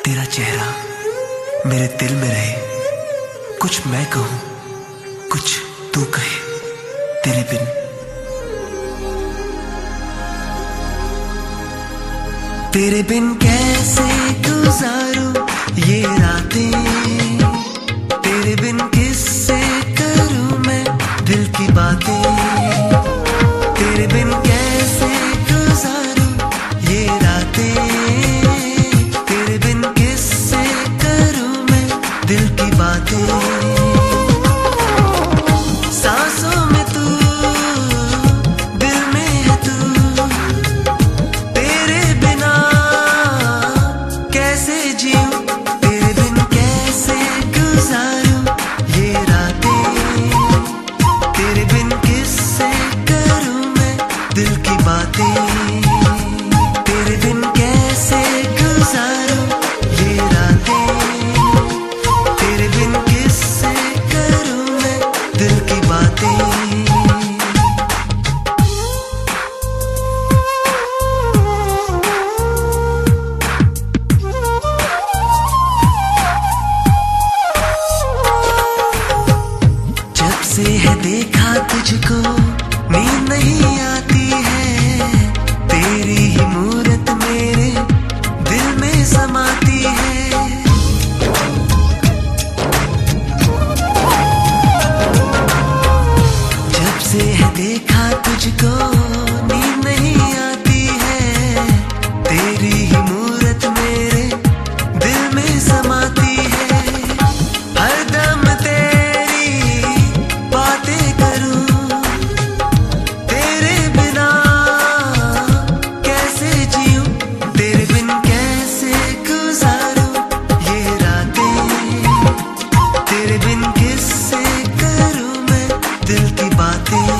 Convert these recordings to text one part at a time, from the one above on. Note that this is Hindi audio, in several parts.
तेरा चेहरा मेरे दिल में रहे, कुछ मैं कहूं कुछ तू कहे, तेरे बिन। तेरे बिन कैसे गुजारूं ये रातें, तेरे बिन किससे करूं मैं दिल की बातें। तेरे बिन कैसे गुजारूं ये रातें, तेरे बिन किससे करूं मैं दिल की बातें। सांसों में तू, दिल में है तू, तेरे बिना कैसे जीऊं, तेरे बिन कैसे गुजारूं ये रातें। तेरे बिन किससे करूं मैं दिल की बातें। तेरे बिन कैसे गुजारूं ये रातें, तेरे बिन किससे करूं मैं दिल की बातें। जब से है देखा तुझको नींद नहीं आती है, तेरी ही मूरत मेरे दिल में समाती है। जब से है देखा तुझको नींद नहीं आती है, तेरी ही मूरत मेरे दिल में समाती है। हरदम तेरी बातें करूं, तेरे बिना कैसे जीऊं, तेरे बिन कैसे गुजारूं ये रातें। तेरे बिन किससे करूं मैं दिल की बातें।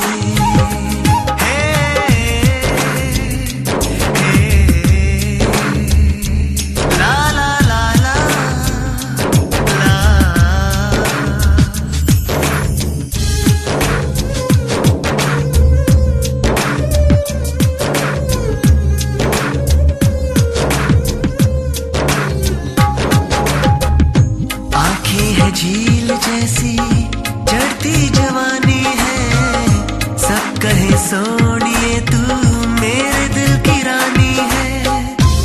ला ला ला ला ला। आंखें है झील जैसी चढ़ती जवानी है, सब कहे सोनिए तू मेरे दिल की रानी है।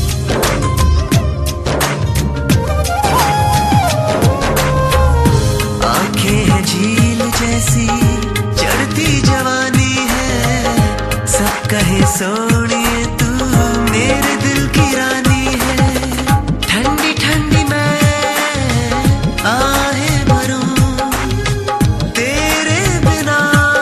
आंखें है झील जैसी चढ़ती जवानी है, सब कहे सोनिए तू मेरे दिल की रानी है। ठंडी ठंडी मैं आहें भरूं, तेरे बिना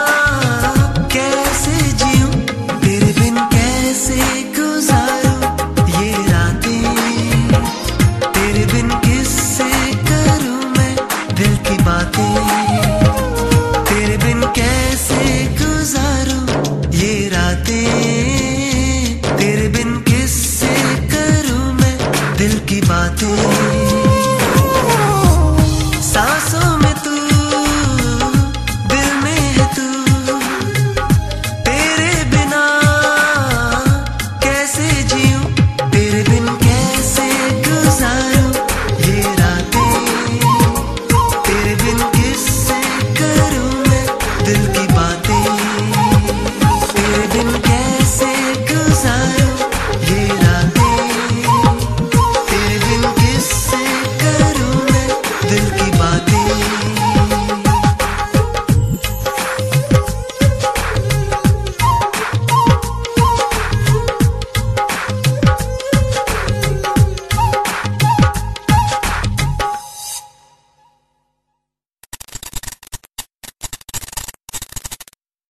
कैसे जीऊं, तेरे बिन कैसे गुजारूं ये रातें। तेरे बिन किससे करूं मैं दिल की बातें। तेरे बिन कैसे गुजारूं ये रातें, तेरे बिन किससे करूं मैं दिल की बातें।